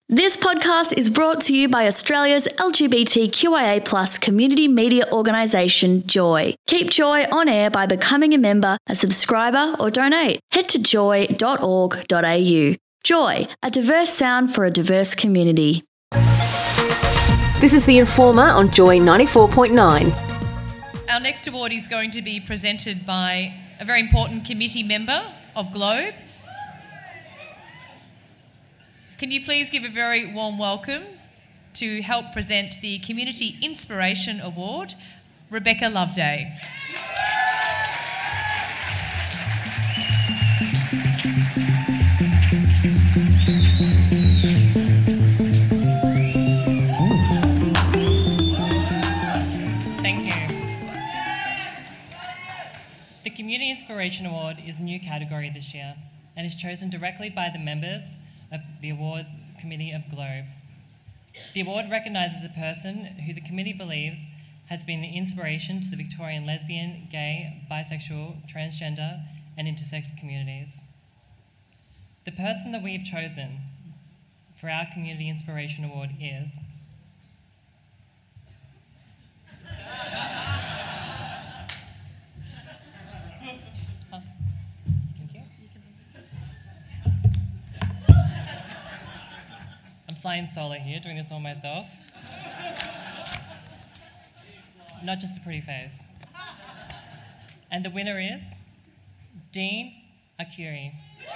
This podcast is brought to you by Australia's LGBTQIA+ community media organisation, Joy. Keep Joy on air by becoming a member, a subscriber or donate. Head to joy.org.au. Joy, a diverse sound for a diverse community. This is The Informer on Joy 94.9. Our next award is going to be presented by a very important committee member of Globe. Can you please give a very warm welcome to help present the Community Inspiration Award, Rebecca Loveday. Thank you. The Community Inspiration Award is a new category this year and is chosen directly by the members of the award committee of Globe. The award recognises a person who the committee believes has been an inspiration to the Victorian lesbian, gay, bisexual, transgender and intersex communities. The person that we've chosen for our Community Inspiration Award is flying solo here, doing this all myself. Not just a pretty face. And the winner is Dean Arcuri.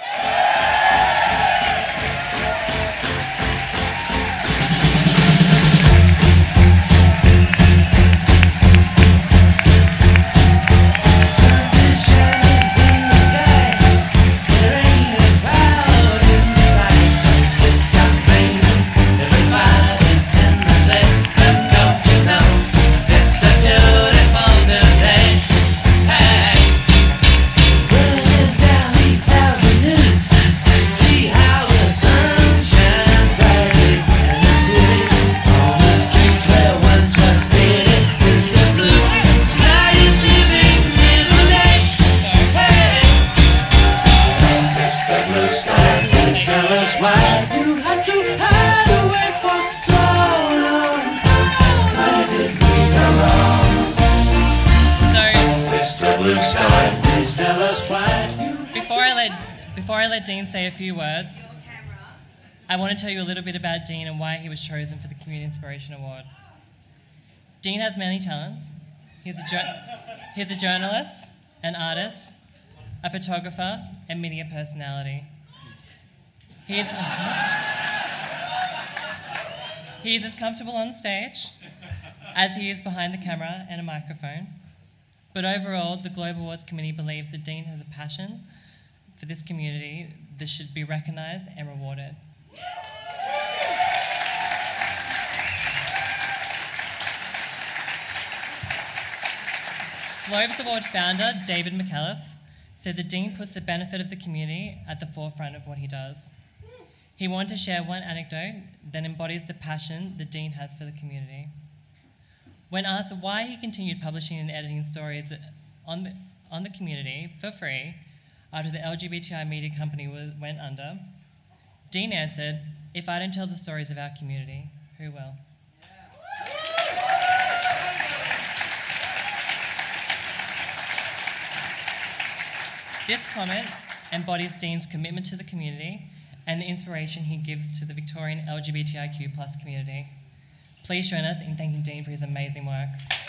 Before I let Dean say a few words, I want to tell you a little bit about Dean and why he was chosen for the Community Inspiration Award. Dean has many talents. He's a journalist, an artist, a photographer, and media personality. He is as comfortable on stage as he is behind the camera and a microphone. But overall, the Globe Awards Committee believes that Dean has a passion for this community that should be recognised and rewarded. Globe's Award founder, David McAuliffe, said that Dean puts the benefit of the community at the forefront of what he does. He wanted to share one anecdote that embodies the passion that Dean has for the community. When asked why he continued publishing and editing stories on the community for free after the LGBTI media company went under, Dean answered, "If I don't tell the stories of our community, who will?" This comment embodies Dean's commitment to the community and the inspiration he gives to the Victorian LGBTIQ+ community. Please join us in thanking Dean for his amazing work.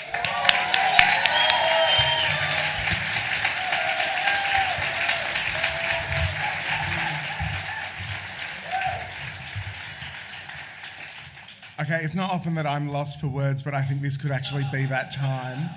Okay, it's not often that I'm lost for words, but I think this could actually be that time.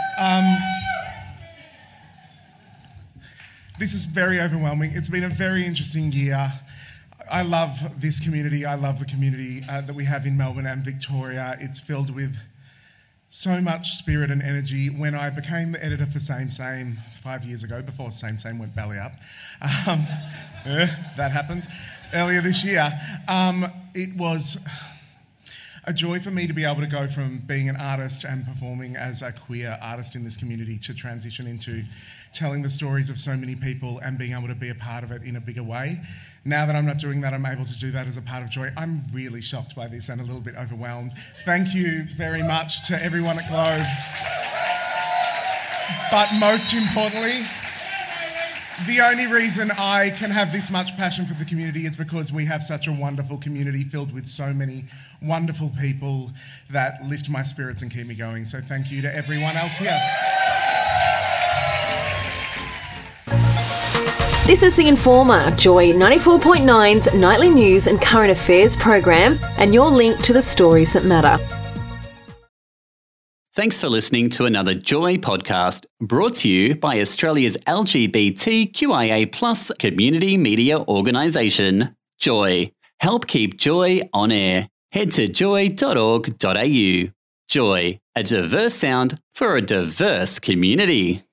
This is very overwhelming. It's been a very interesting year. I love this community. I love the community that we have in Melbourne and Victoria. It's filled with so much spirit and energy. When I became the editor for Same Same 5 years ago, before Same Same went belly up, that happened earlier this year, it was a joy for me to be able to go from being an artist and performing as a queer artist in this community to transition into telling the stories of so many people and being able to be a part of it in a bigger way. Now that I'm not doing that, I'm able to do that as a part of Joy. I'm really shocked by this and a little bit overwhelmed. Thank you very much to everyone at Globe. But most importantly, the only reason I can have this much passion for the community is because we have such a wonderful community filled with so many wonderful people that lift my spirits and keep me going. So thank you to everyone else here. This is The Informer, Joy 94.9's nightly news and current affairs program, and your link to the stories that matter. Thanks for listening to another Joy podcast brought to you by Australia's LGBTQIA+ community media organisation, Joy. Help keep Joy on air. Head to joy.org.au. Joy, a diverse sound for a diverse community.